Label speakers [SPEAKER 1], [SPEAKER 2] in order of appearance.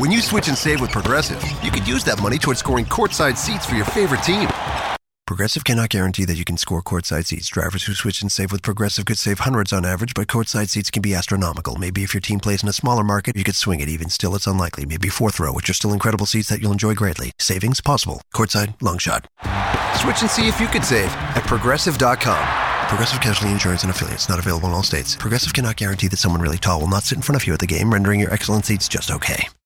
[SPEAKER 1] When you switch and save with Progressive, you could use that money towards scoring courtside seats for your favorite team. Progressive cannot guarantee that you can score courtside seats. Drivers who switch and save with Progressive could save hundreds on average, but courtside seats can be astronomical. Maybe if your team plays in a smaller market, you could swing it. Even still, it's unlikely. Maybe fourth row, which are still incredible seats that you'll enjoy greatly. Savings possible. Courtside, long shot. Switch and see if you could save at Progressive.com. Progressive Casualty Insurance and Affiliates. Not available in all states. Progressive cannot guarantee that someone really tall will not sit in front of you at the game, rendering your excellent seats just okay.